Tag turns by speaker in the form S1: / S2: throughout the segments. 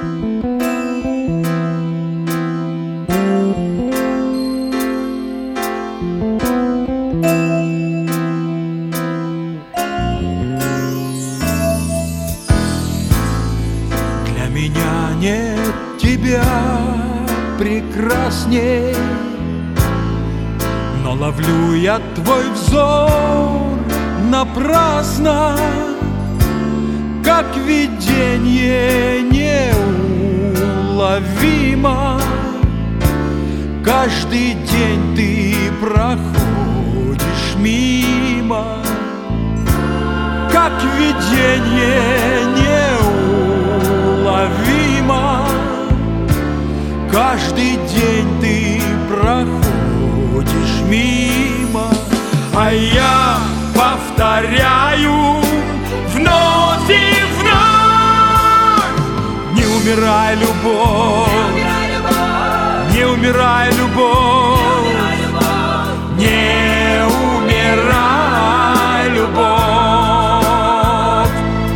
S1: Для меня нет тебя прекрасней, но ловлю я твой взор напрасно, как видение неуловимо. Каждый день ты проходишь мимо, как видение неуловимо. Каждый день ты проходишь мимо, а я повторяю вновь и вновь: не умирай, любовь, не умирай, любовь, не умирай, любовь.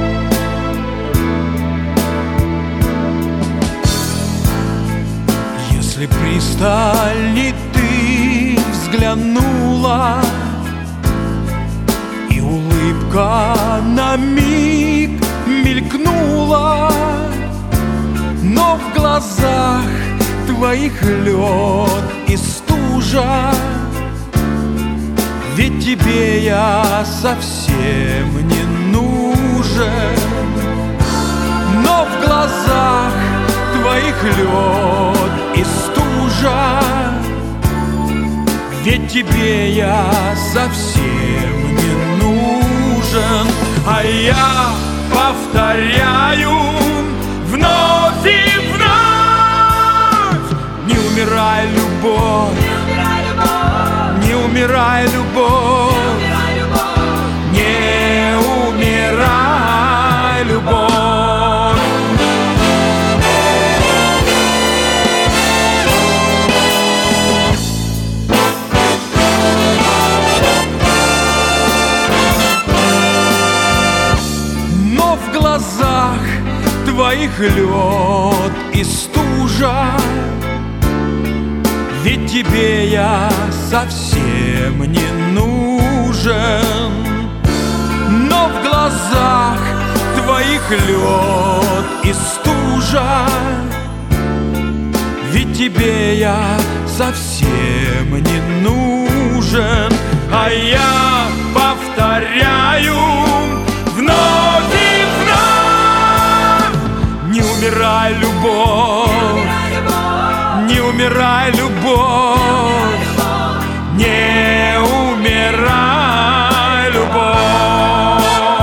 S1: Если пристально ты взглянула, и улыбка на миг мелькнула, но в глазах твоих лед и стужа, ведь тебе я совсем не нужен. Но в глазах твоих лед и стужа, ведь тебе я совсем не нужен. А я повторяю вновь и вновь: не умирай, любовь, не умирай, любовь, не умирай, любовь. Но в глазах твоих лед и стужа, ведь тебе я совсем не нужен. Но в глазах твоих лед и стужа, ведь тебе я совсем не нужен. А я повторяю вновь и вновь: не умирай, любовь, не умирай, любовь, не умирай, любовь.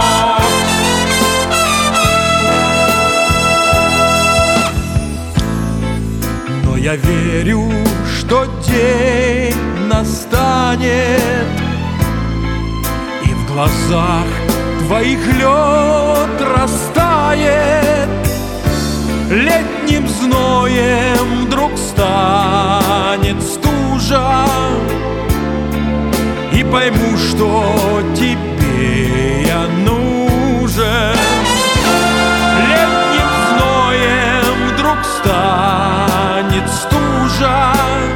S1: Но я верю, что день настанет, и в глазах твоих лед растает, летним зноем вдруг станет стужа, и пойму, что тебе я нужен. Летним зноем вдруг станет стужа,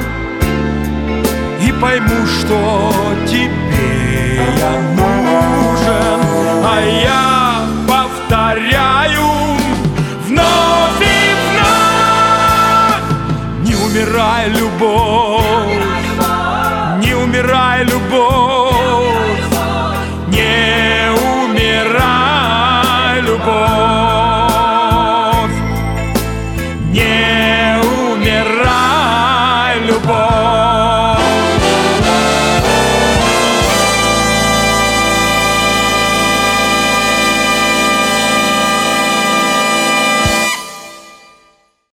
S1: и пойму, что тебе я нужен. А я повторяю вновь и вновь: не умирай, любовь, не умирай, любовь,